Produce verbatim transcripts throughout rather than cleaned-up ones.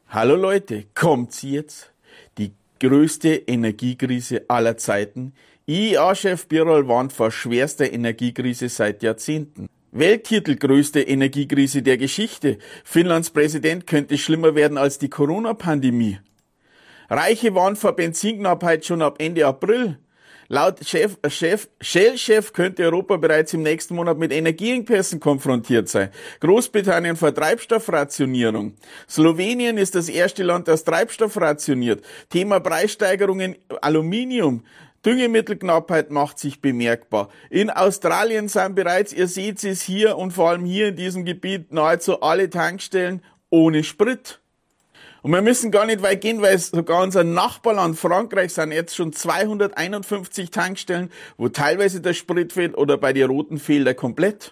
Hallo Leute, kommt's jetzt? Die größte Energiekrise aller Zeiten. I E A-Chef Birol warnt vor schwerster Energiekrise seit Jahrzehnten. Welttitel größte Energiekrise der Geschichte. Finnlands Präsident könnte schlimmer werden als die Corona-Pandemie. Reiche warnen vor Benzinknappheit schon ab Ende April. Laut Chef, Chef, Shell-Chef könnte Europa bereits im nächsten Monat mit Energieengpässen konfrontiert sein. Großbritannien vor Treibstoffrationierung. Slowenien ist das erste Land, das Treibstoff rationiert. Thema Preissteigerungen, Aluminium. Düngemittelknappheit macht sich bemerkbar. In Australien sind bereits, ihr seht es hier und vor allem hier in diesem Gebiet, nahezu alle Tankstellen ohne Sprit. Und wir müssen gar nicht weit gehen, weil sogar unser Nachbarland Frankreich sind jetzt schon zweihunderteinundfünfzig Tankstellen, wo teilweise der Sprit fehlt oder bei den Roten fehlt er komplett.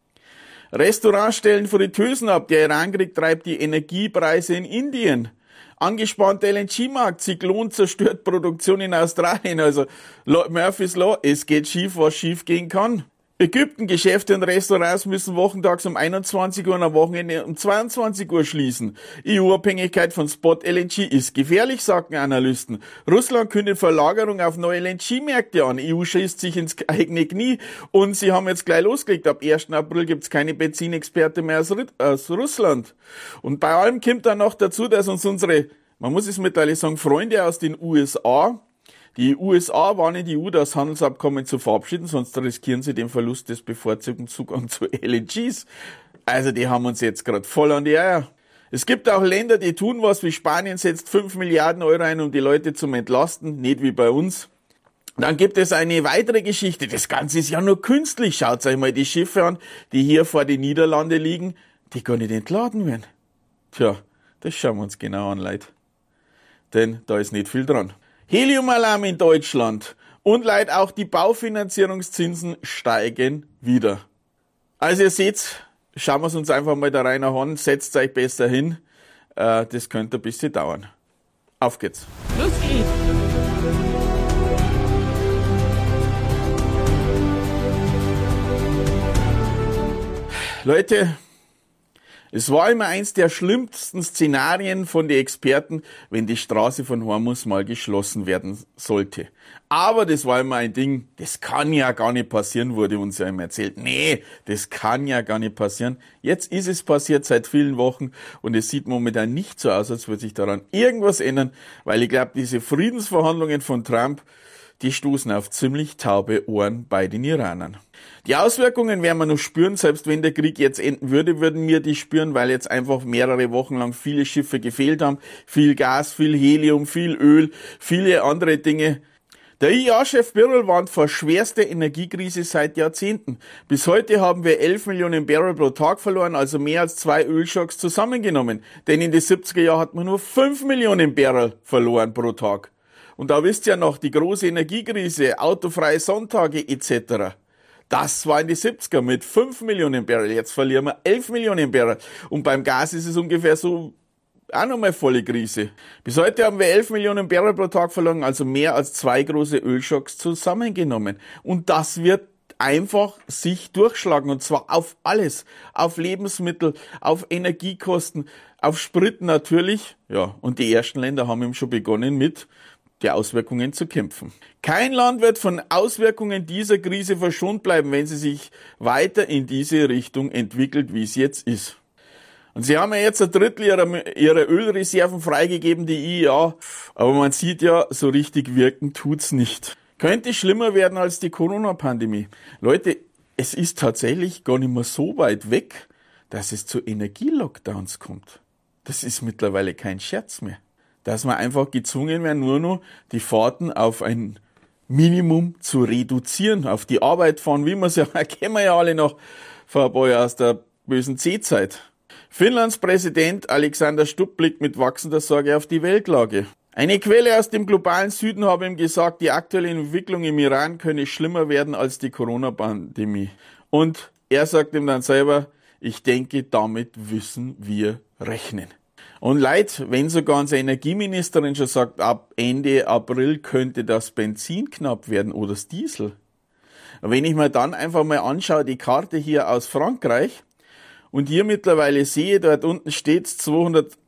Restaurants stellen Fritteusen ab. Der Irankrieg treibt die Energiepreise in Indien. Angespannter L N G-Markt, Zyklon zerstört Produktion in Australien. Also Murphy's Law, es geht schief, was schief gehen kann. Ägypten, Geschäfte und Restaurants müssen wochentags um einundzwanzig Uhr und am Wochenende um zweiundzwanzig Uhr schließen. E U-Abhängigkeit von Spot-L N G ist gefährlich, sagen Analysten. Russland kündigt Verlagerung auf neue L N G-Märkte an. E U schießt sich ins eigene Knie und sie haben jetzt gleich losgelegt. Ab ersten April gibt's keine Benzinexperte mehr aus, aus Russland. Und bei allem kommt dann noch dazu, dass uns unsere, man muss es mittlerweile sagen, Freunde aus den U S A, die U S A warnen die E U, das Handelsabkommen zu verabschieden, sonst riskieren sie den Verlust des bevorzugten Zugangs zu L N Gs. Also die haben uns jetzt gerade voll an die Eier. Es gibt auch Länder, die tun was, wie Spanien setzt fünf Milliarden Euro ein, um die Leute zu entlasten, nicht wie bei uns. Dann gibt es eine weitere Geschichte, das Ganze ist ja nur künstlich. Schaut euch mal die Schiffe an, die hier vor den Niederlanden liegen, die gar nicht entladen werden. Tja, das schauen wir uns genau an, Leute. Denn da ist nicht viel dran. Heliumalarm in Deutschland und Leute, auch die Baufinanzierungszinsen steigen wieder. Also ihr seht, schauen wir es uns einfach mal da rein an, setzt euch besser hin, äh, das könnte ein bisschen dauern. Auf geht's. Los geht's! Leute, es war immer eins der schlimmsten Szenarien von den Experten, wenn die Straße von Hormus mal geschlossen werden sollte. Aber das war immer ein Ding, das kann ja gar nicht passieren, wurde uns ja immer erzählt. Nee, das kann ja gar nicht passieren. Jetzt ist es passiert seit vielen Wochen und es sieht momentan nicht so aus, als würde sich daran irgendwas ändern, weil ich glaube, diese Friedensverhandlungen von Trump, die stoßen auf ziemlich taube Ohren bei den Iranern. Die Auswirkungen werden wir noch spüren, selbst wenn der Krieg jetzt enden würde, würden wir die spüren, weil jetzt einfach mehrere Wochen lang viele Schiffe gefehlt haben, viel Gas, viel Helium, viel Öl, viele andere Dinge. Der I E A-Chef Birol warnt vor schwerster Energiekrise seit Jahrzehnten. Bis heute haben wir elf Millionen Barrel pro Tag verloren, also mehr als zwei Ölschocks zusammengenommen. Denn in den siebziger Jahren hat man nur fünf Millionen Barrel verloren pro Tag. Und da wisst ihr noch, die große Energiekrise, autofreie Sonntage et cetera. Das war in die siebziger mit fünf Millionen Barrel. Jetzt verlieren wir elf Millionen Barrel. Und beim Gas ist es ungefähr so auch nochmal volle Krise. Bis heute haben wir elf Millionen Barrel pro Tag verloren, also mehr als zwei große Ölschocks zusammengenommen. Und das wird einfach sich durchschlagen. Und zwar auf alles. Auf Lebensmittel, auf Energiekosten, auf Sprit natürlich. Ja, und die ersten Länder haben eben schon begonnen mit die Auswirkungen zu kämpfen. Kein Land wird von Auswirkungen dieser Krise verschont bleiben, wenn sie sich weiter in diese Richtung entwickelt, wie es jetzt ist. Und sie haben ja jetzt ein Drittel ihrer, ihrer Ölreserven freigegeben, die I E A, aber man sieht ja, so richtig wirken tut's nicht. Könnte schlimmer werden als die Corona-Pandemie. Leute, es ist tatsächlich gar nicht mehr so weit weg, dass es zu Energielockdowns kommt. Das ist mittlerweile kein Scherz mehr. Dass wir einfach gezwungen werden, nur noch die Fahrten auf ein Minimum zu reduzieren, auf die Arbeit fahren, wie wir es ja, kennen wir ja alle noch vor ein paar Jahren aus der bösen C-Zeit. Finnlands Präsident Alexander Stubb blickt mit wachsender Sorge auf die Weltlage. Eine Quelle aus dem globalen Süden habe ihm gesagt, die aktuelle Entwicklung im Iran könne schlimmer werden als die Corona-Pandemie. Und er sagt ihm dann selber, ich denke, damit müssen wir rechnen. Und Leute, wenn sogar unsere Energieministerin schon sagt, ab Ende April könnte das Benzin knapp werden oder das Diesel. Wenn ich mir dann einfach mal anschaue, die Karte hier aus Frankreich und hier mittlerweile sehe, dort unten steht zweihundert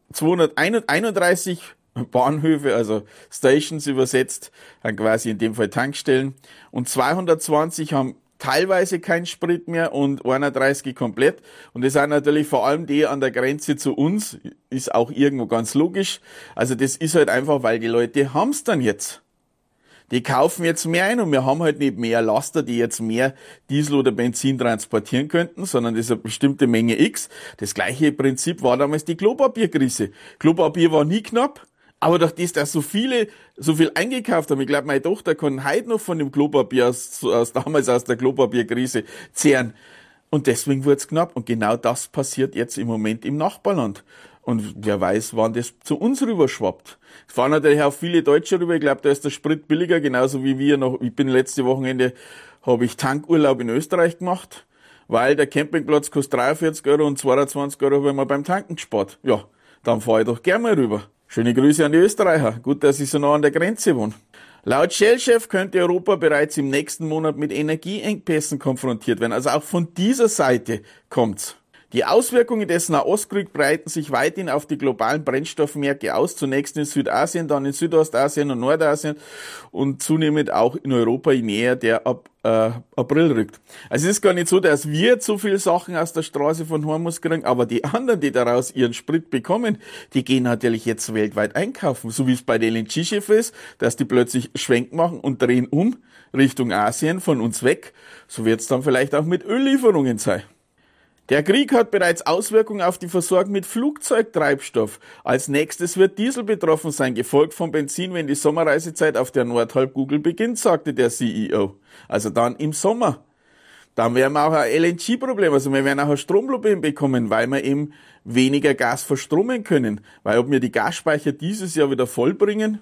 zweihunderteinunddreißig Bahnhöfe, also Stations übersetzt, haben quasi in dem Fall Tankstellen, und zweihundertzwanzig haben teilweise keinen Sprit mehr und einunddreißig komplett. Und das sind natürlich vor allem die an der Grenze zu uns, ist auch irgendwo ganz logisch. Also das ist halt einfach, weil die Leute haben's dann jetzt. Die kaufen jetzt mehr ein und wir haben halt nicht mehr Laster, die jetzt mehr Diesel oder Benzin transportieren könnten, sondern das ist eine bestimmte Menge X. Das gleiche Prinzip war damals die Klopapierkrise. Klopapier war nie knapp. Aber durch das, dass so viele so viel eingekauft haben, ich glaube, meine Tochter kann heute noch von dem Klopapier aus, aus damals aus der Klopapierkrise zehren. Und deswegen wurde es knapp. Und genau das passiert jetzt im Moment im Nachbarland. Und wer weiß, wann das zu uns rüberschwappt. Es fahren natürlich auch viele Deutsche rüber. Ich glaube, da ist der Sprit billiger, genauso wie wir noch. Ich bin letzte Wochenende, habe ich Tankurlaub in Österreich gemacht, weil der Campingplatz kostet dreiundvierzig Euro und zweiundzwanzig Euro habe ich mal beim Tanken gespart. Ja, dann fahre ich doch gerne mal rüber. Schöne Grüße an die Österreicher. Gut, dass ich so nah an der Grenze wohne. Laut Shell-Chef könnte Europa bereits im nächsten Monat mit Energieengpässen konfrontiert werden. Also auch von dieser Seite kommt's. Die Auswirkungen des Nahostkriegs breiten sich weithin auf die globalen Brennstoffmärkte aus. Zunächst in Südasien, dann in Südostasien und Nordasien und zunehmend auch in Europa, je näher der Ab, äh, April rückt. Also es ist gar nicht so, dass wir jetzt so viele Sachen aus der Straße von Hormuz kriegen, aber die anderen, die daraus ihren Sprit bekommen, die gehen natürlich jetzt weltweit einkaufen. So wie es bei den L N G-Schiffen ist, dass die plötzlich Schwenk machen und drehen um Richtung Asien, von uns weg. So wird es dann vielleicht auch mit Öllieferungen sein. Der Krieg hat bereits Auswirkungen auf die Versorgung mit Flugzeugtreibstoff. Als nächstes wird Diesel betroffen sein, gefolgt von Benzin, wenn die Sommerreisezeit auf der Nordhalbkugel beginnt, sagte der C E O. Also dann im Sommer. Dann werden wir auch ein L N G-Problem, also wir werden auch ein Stromproblem bekommen, weil wir eben weniger Gas verstromen können. Weil ob wir die Gasspeicher dieses Jahr wieder vollbringen,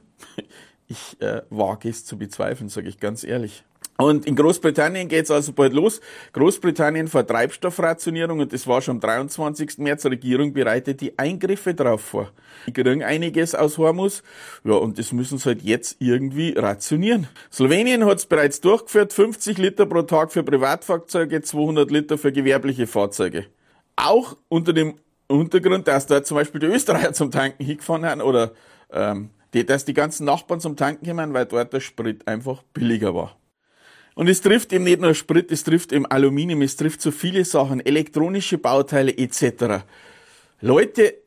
ich äh, wage es zu bezweifeln, sage ich ganz ehrlich. Und in Großbritannien geht's also bald los. Großbritannien vor Treibstoffrationierung und das war schon am dreiundzwanzigsten März. Die Regierung bereitet die Eingriffe drauf vor. Die kriegen einiges aus Hormuz. Ja, und das müssen sie halt jetzt irgendwie rationieren. Slowenien hat's bereits durchgeführt. fünfzig Liter pro Tag für Privatfahrzeuge, zweihundert Liter für gewerbliche Fahrzeuge. Auch unter dem Untergrund, dass da zum Beispiel die Österreicher zum Tanken hingefahren haben oder ähm, die, dass die ganzen Nachbarn zum Tanken kommen, weil dort der Sprit einfach billiger war. Und es trifft eben nicht nur Sprit, es trifft eben Aluminium, es trifft so viele Sachen, elektronische Bauteile et cetera. Leute,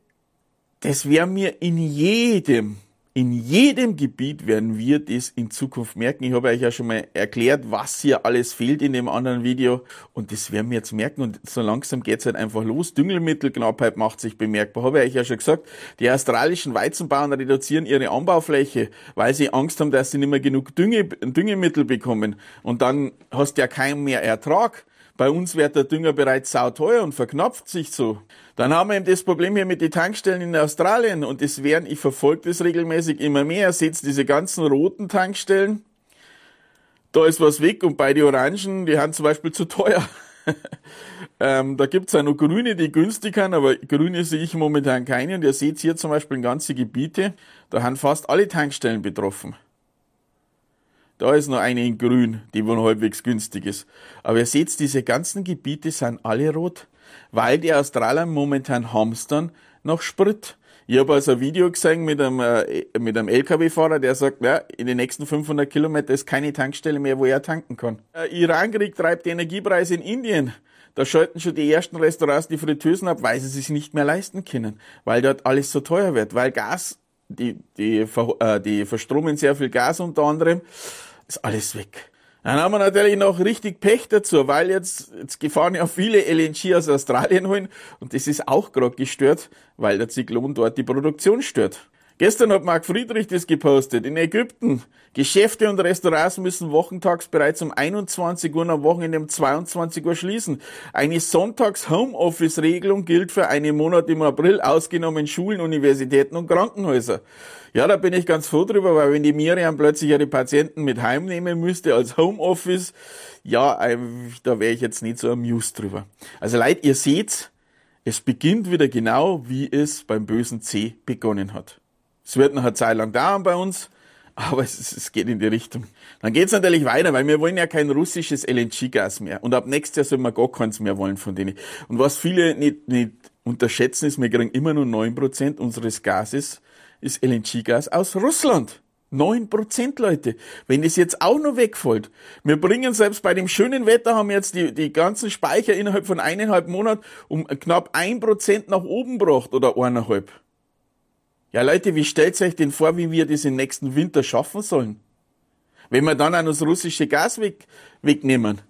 das werden wir in jedem, in jedem Gebiet werden wir das in Zukunft merken. Ich habe euch ja schon mal erklärt, was hier alles fehlt in dem anderen Video. Und das werden wir jetzt merken. Und so langsam geht's halt einfach los. Düngemittelknappheit macht sich bemerkbar. Habe ich euch ja schon gesagt, die australischen Weizenbauern reduzieren ihre Anbaufläche, weil sie Angst haben, dass sie nicht mehr genug Dünge, Düngemittel bekommen. Und dann hast du ja keinen mehr Ertrag. Bei uns wird der Dünger bereits sauteuer und verknapft sich so. Dann haben wir eben das Problem hier mit den Tankstellen in Australien und das werden, ich verfolge das regelmäßig immer mehr, seht diese ganzen roten Tankstellen, da ist was weg und bei den Orangen, die haben zum Beispiel zu teuer. ähm, da gibt's auch noch grüne, die günstig sind, aber grüne sehe ich momentan keine und ihr seht hier zum Beispiel ganze Gebiete, da haben fast alle Tankstellen betroffen. Da ist noch eine in grün, die wohl halbwegs günstig ist. Aber ihr seht, diese ganzen Gebiete sind alle rot, weil die Australier momentan hamstern nach Sprit. Ich habe also ein Video gesehen mit einem, äh, mit einem L K W-Fahrer, der sagt, ja, in den nächsten fünfhundert Kilometern ist keine Tankstelle mehr, wo er tanken kann. Äh, Irankrieg treibt die Energiepreise in Indien. Da schalten schon die ersten Restaurants die Fritteusen ab, weil sie sich nicht mehr leisten können, weil dort alles so teuer wird, weil Gas, die, die, äh, die verstromen sehr viel Gas unter anderem, ist alles weg. Dann haben wir natürlich noch richtig Pech dazu, weil jetzt, jetzt gefahren ja viele L N G aus Australien holen und das ist auch gerade gestört, weil der Zyklon dort die Produktion stört. Gestern hat Marc Friedrich das gepostet. In Ägypten, Geschäfte und Restaurants müssen wochentags bereits um einundzwanzig Uhr und am Wochenende um zweiundzwanzig Uhr schließen. Eine Sonntags-Homeoffice-Regelung gilt für einen Monat im April, ausgenommen Schulen, Universitäten und Krankenhäuser. Ja, da bin ich ganz froh drüber, weil wenn die Miriam plötzlich ihre Patienten mit heimnehmen müsste als Homeoffice, ja, da wäre ich jetzt nicht so amused drüber. Also Leute, ihr seht, es beginnt wieder genau, wie es beim bösen C begonnen hat. Es wird noch eine Zeit lang dauern bei uns, Aber es, es geht in die Richtung. Dann geht's natürlich weiter, weil wir wollen ja kein russisches L N G-Gas mehr. Und ab nächstes Jahr sollen wir gar keins mehr wollen von denen. Und was viele nicht, nicht unterschätzen ist, wir kriegen immer nur neun Prozent unseres Gases, ist L N G-Gas aus Russland. neun Prozent, Leute. Wenn das jetzt auch noch wegfällt. Wir bringen selbst bei dem schönen Wetter, haben wir jetzt die, die ganzen Speicher innerhalb von eineinhalb Monaten um knapp ein Prozent nach oben gebracht oder eineinhalb. Ja, Leute, wie stellt euch denn vor, wie wir das im nächsten Winter schaffen sollen? Wenn wir dann auch noch das russische Gas weg, wegnehmen.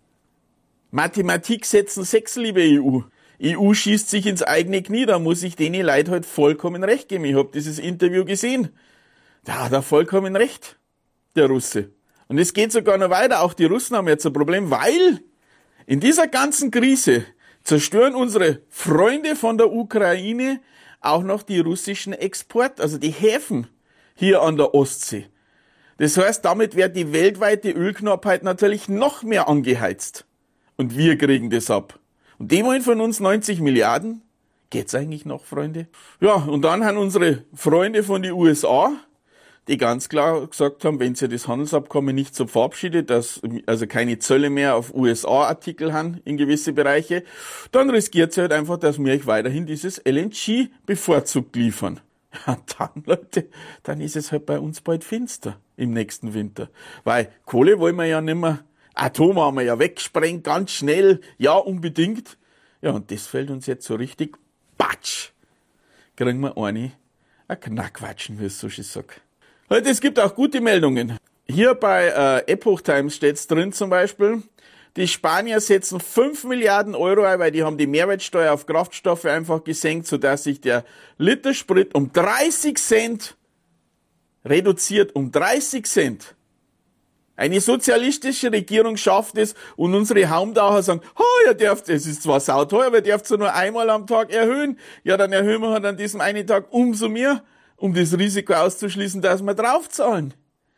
Mathematik setzen sechs, liebe E U. E U schießt sich ins eigene Knie, da muss ich denen Leuten halt vollkommen recht geben. Ich habe dieses Interview gesehen. Da hat er vollkommen recht, der Russe. Und es geht sogar noch weiter, auch die Russen haben jetzt ein Problem, weil in dieser ganzen Krise zerstören unsere Freunde von der Ukraine auch noch die russischen Export, also die Häfen hier an der Ostsee. Das heißt, damit wird die weltweite Ölknappheit natürlich noch mehr angeheizt. Und wir kriegen das ab. Und die wollen von uns neunzig Milliarden. Geht's eigentlich noch, Freunde? Ja, und dann haben unsere Freunde von den U S A, die ganz klar gesagt haben, wenn sie das Handelsabkommen nicht so verabschiedet, dass also keine Zölle mehr auf U S A-Artikel haben in gewisse Bereiche, dann riskiert sie halt einfach, dass wir euch weiterhin dieses L N G bevorzugt liefern. Ja, dann, Leute, dann ist es halt bei uns bald finster im nächsten Winter. Weil Kohle wollen wir ja nicht mehr, Atom haben wir ja weggesprengt, ganz schnell, ja, unbedingt. Ja, und das fällt uns jetzt so richtig, patsch, kriegen wir eine, ein Knackwatschen, wie es so schön sagt. Leute, es gibt auch gute Meldungen. Hier bei äh, Epoch Times steht's drin zum Beispiel, die Spanier setzen fünf Milliarden Euro ein, weil die haben die Mehrwertsteuer auf Kraftstoffe einfach gesenkt, sodass sich der Liter Sprit um dreißig Cent reduziert, um dreißig Cent. Eine sozialistische Regierung schafft es und unsere Haumdacher sagen, oh, ihr dürft, es ist zwar sauteuer, aber ihr dürft es nur einmal am Tag erhöhen. Ja, dann erhöhen wir halt an diesem einen Tag umso mehr, um das Risiko auszuschließen, dass wir draufzahlen.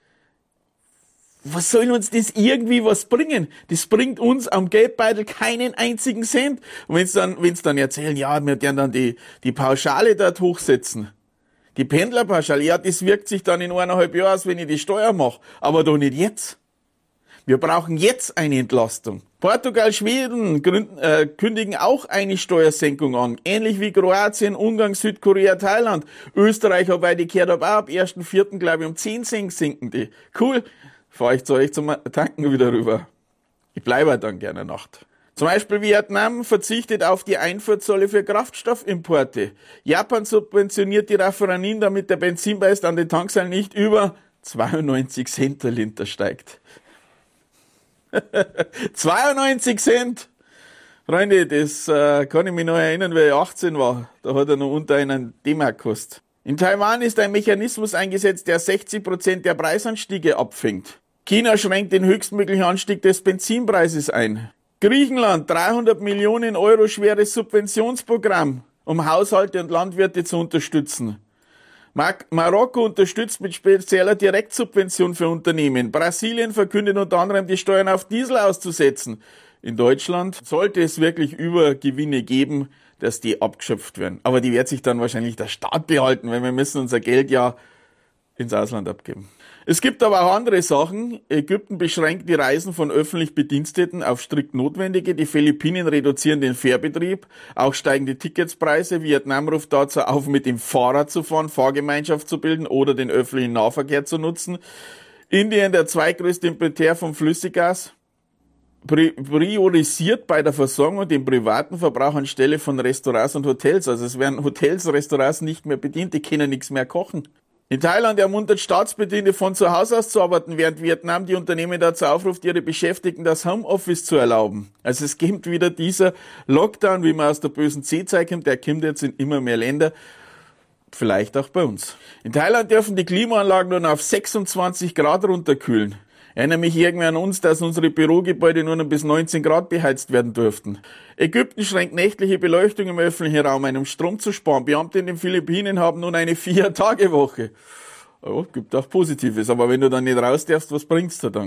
Was soll uns das irgendwie was bringen? Das bringt uns am Geldbeutel keinen einzigen Cent. Und wenn's dann, wenn's dann erzählen, ja, wir werden dann die, die Pauschale dort hochsetzen. Die Pendlerpauschale, ja, das wirkt sich dann in eineinhalb Jahren aus, wenn ich die Steuer mache. Aber doch nicht jetzt. Wir brauchen jetzt eine Entlastung. Portugal, Schweden gründen, äh, kündigen auch eine Steuersenkung an. Ähnlich wie Kroatien, Ungarn, Südkorea, Thailand. Österreich, wobei die gehört habe, auch ab ersten vierten glaube ich, um zehn Cent sinken die. Cool. Fahre ich zu euch zum Tanken wieder rüber. Ich bleibe halt dann gerne Nacht. Zum Beispiel Vietnam verzichtet auf die Einfuhrzölle für Kraftstoffimporte. Japan subventioniert die Raffinerien, damit der Benzinpreis an den Tankstellen nicht über zweiundneunzig Cent der Liter steigt. zweiundneunzig Cent! Freunde, das äh, kann ich mich noch erinnern, weil ich achtzehn war. Da hat er noch unter einen D-Mark gekostet. In Taiwan ist ein Mechanismus eingesetzt, der sechzig Prozent der Preisanstiege abfängt. China schränkt den höchstmöglichen Anstieg des Benzinpreises ein. Griechenland, dreihundert Millionen Euro schweres Subventionsprogramm, um Haushalte und Landwirte zu unterstützen. Mar- Marokko unterstützt mit spezieller Direktsubvention für Unternehmen. Brasilien verkündet unter anderem, die Steuern auf Diesel auszusetzen. In Deutschland sollte es wirklich Übergewinne geben, dass die abgeschöpft werden. Aber die wird sich dann wahrscheinlich der Staat behalten, weil wir müssen unser Geld ja ins Ausland abgeben. Es gibt aber auch andere Sachen. Ägypten beschränkt die Reisen von öffentlich Bediensteten auf strikt notwendige. Die Philippinen reduzieren den Fährbetrieb. Auch steigen die Ticketspreise. Vietnam ruft dazu auf, mit dem Fahrrad zu fahren, Fahrgemeinschaft zu bilden oder den öffentlichen Nahverkehr zu nutzen. Indien, der zweitgrößte Importeur von Flüssiggas, priorisiert bei der Versorgung den privaten Verbrauch anstelle von Restaurants und Hotels. Also es werden Hotels, Restaurants nicht mehr bedient, die können nichts mehr kochen. In Thailand ermuntert Staatsbedienstete von zu Hause aus zu arbeiten, während Vietnam die Unternehmen dazu aufruft, ihre Beschäftigten das Homeoffice zu erlauben. Also es gibt wieder dieser Lockdown, wie man aus der bösen C-Zeit kommt, der kommt jetzt in immer mehr Länder, vielleicht auch bei uns. In Thailand dürfen die Klimaanlagen nur noch auf sechsundzwanzig Grad runterkühlen. Ich erinnere mich irgendwie an uns, dass unsere Bürogebäude nur noch bis neunzehn Grad beheizt werden durften. Ägypten schränkt nächtliche Beleuchtung im öffentlichen Raum ein, um Strom zu sparen. Beamte in den Philippinen haben nun eine Vier-Tage-Woche. Oh, gibt auch Positives, aber wenn du dann nicht raus darfst, was bringt's dir dann?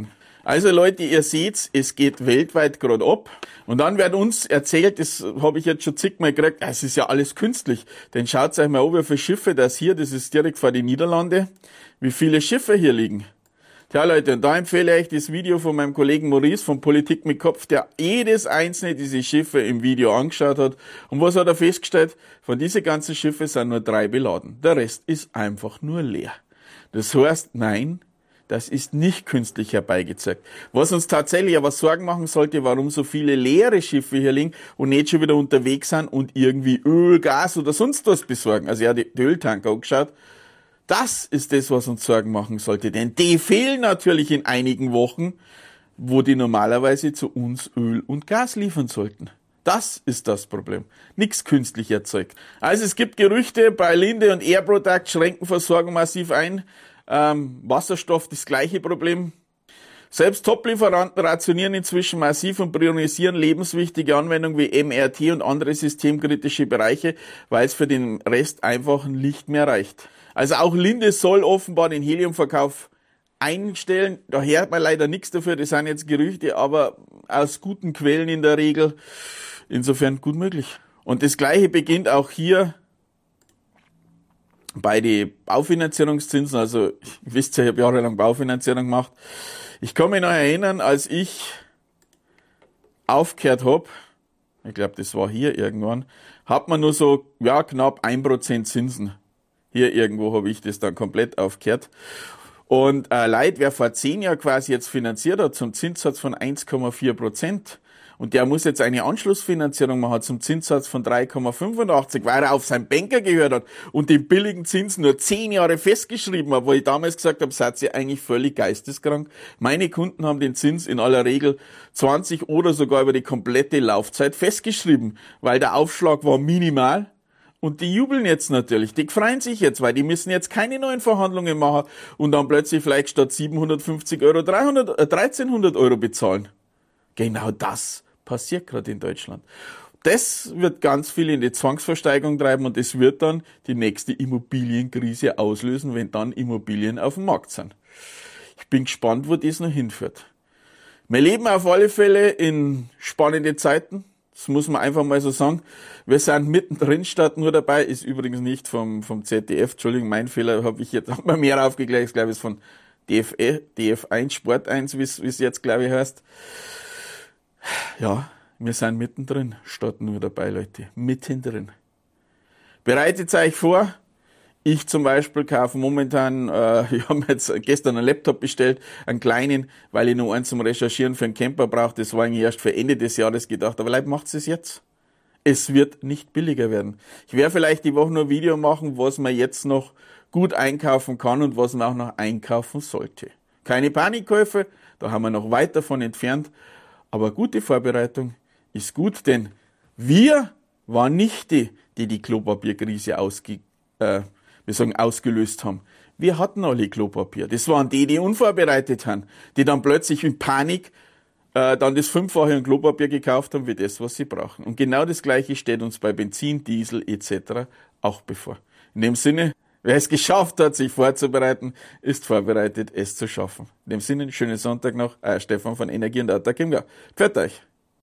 Also Leute, ihr seht's, es geht weltweit gerade ab. Und dann wird uns erzählt, das habe ich jetzt schon zigmal gekriegt, es ist ja alles künstlich. Denn schaut euch mal an, wie viele Schiffe das hier, das ist direkt vor den Niederlande, wie viele Schiffe hier liegen. Tja Leute, und da empfehle ich das Video von meinem Kollegen Maurice von Politik mit Kopf, der jedes einzelne diese Schiffe im Video angeschaut hat. Und was hat er festgestellt? Von diesen ganzen Schiffen sind nur drei beladen. Der Rest ist einfach nur leer. Das heißt, nein, das ist nicht künstlich herbeigezeigt. Was uns tatsächlich aber Sorgen machen sollte, warum so viele leere Schiffe hier liegen und nicht schon wieder unterwegs sind und irgendwie Öl, Gas oder sonst was besorgen. Also ja, die, die Öltanker angeschaut. Das ist das, was uns Sorgen machen sollte. Denn die fehlen natürlich in einigen Wochen, wo die normalerweise zu uns Öl und Gas liefern sollten. Das ist das Problem. Nichts künstlich erzeugt. Also es gibt Gerüchte, bei Linde und Air Product schränken Versorgung massiv ein. Ähm, Wasserstoff, das gleiche Problem. Selbst Top-Lieferanten rationieren inzwischen massiv und priorisieren lebenswichtige Anwendungen wie M R T und andere systemkritische Bereiche, weil es für den Rest einfach nicht mehr reicht. Also auch Linde soll offenbar den Heliumverkauf einstellen. Da hört man leider nichts dafür, das sind jetzt Gerüchte, aber aus guten Quellen in der Regel. Insofern gut möglich. Und das Gleiche beginnt auch hier bei den Baufinanzierungszinsen. Also, ihr wisst ja, ich habe jahrelang Baufinanzierung gemacht. Ich kann mich noch erinnern, als ich aufgehört habe, ich glaube, das war hier irgendwann, hat man nur so, ja, knapp ein Prozent Zinsen. Hier irgendwo habe ich das dann komplett aufgehört. Und äh, Leute, wer vor zehn Jahren quasi jetzt finanziert hat zum Zinssatz von eins Komma vier Prozent und der muss jetzt eine Anschlussfinanzierung machen zum Zinssatz von drei Komma fünfundachtzig, weil er auf seinen Banker gehört hat und den billigen Zins nur zehn Jahre festgeschrieben hat, wo ich damals gesagt habe, seid ihr eigentlich völlig geisteskrank. Meine Kunden haben den Zins in aller Regel zwanzig oder sogar über die komplette Laufzeit festgeschrieben, weil der Aufschlag war minimal. Und die jubeln jetzt natürlich, die freuen sich jetzt, weil die müssen jetzt keine neuen Verhandlungen machen und dann plötzlich vielleicht statt siebenhundertfünfzig Euro dreihundert, äh, dreizehnhundert Euro bezahlen. Genau das passiert gerade in Deutschland. Das wird ganz viel in die Zwangsversteigerung treiben und das wird dann die nächste Immobilienkrise auslösen, wenn dann Immobilien auf dem Markt sind. Ich bin gespannt, wo das noch hinführt. Wir leben auf alle Fälle in spannende Zeiten. Das muss man einfach mal so sagen. Wir sind mittendrin statt nur dabei. Ist übrigens nicht vom, vom Z D F. Entschuldigung, mein Fehler. Habe ich jetzt auch mal mehr aufgeklärt. Ich glaube, es ist von D F, D F eins, Sport eins, wie es jetzt, glaube ich, heißt. Ja, wir sind mittendrin statt nur dabei, Leute. Mittendrin. Bereitet euch vor. Ich zum Beispiel kaufe momentan, äh, ich habe jetzt gestern einen Laptop bestellt, einen kleinen, weil ich noch einen zum Recherchieren für einen Camper brauche. Das war eigentlich erst für Ende des Jahres gedacht. Aber Leute, macht's es jetzt. Es wird nicht billiger werden. Ich werde vielleicht die Woche noch ein Video machen, was man jetzt noch gut einkaufen kann und was man auch noch einkaufen sollte. Keine Panikkäufe, da haben wir noch weit davon entfernt. Aber gute Vorbereitung ist gut, denn wir waren nicht die, die die Klopapierkrise ausge, äh, wir sagen, ausgelöst haben. Wir hatten alle Klopapier. Das waren die, die unvorbereitet haben, die dann plötzlich in Panik äh, dann das Fünffache an Klopapier gekauft haben, wie das, was sie brauchen. Und genau das Gleiche steht uns bei Benzin, Diesel et cetera auch bevor. In dem Sinne, wer es geschafft hat, sich vorzubereiten, ist vorbereitet, es zu schaffen. In dem Sinne, schönen Sonntag noch. Euer Stefan von Energie und Autarkie. Pfiat euch.